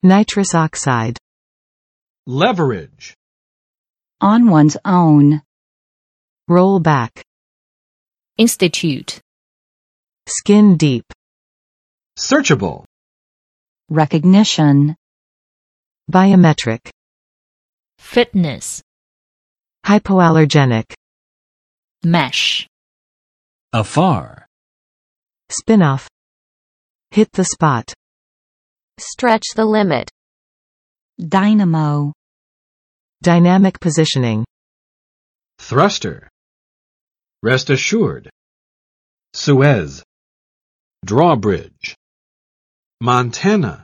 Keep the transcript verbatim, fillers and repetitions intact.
Nitrous oxide. Leverage. On one's own. Roll back. Institute. Skin deep. Searchable. Recognition. Biometric. Fitness. Hypoallergenic. Mesh. Afar. Spin-off. Hit the spot. Stretch the limit. Dynamo. Dynamic positioning. Thruster. Rest assured. Suez. Drawbridge. Montana.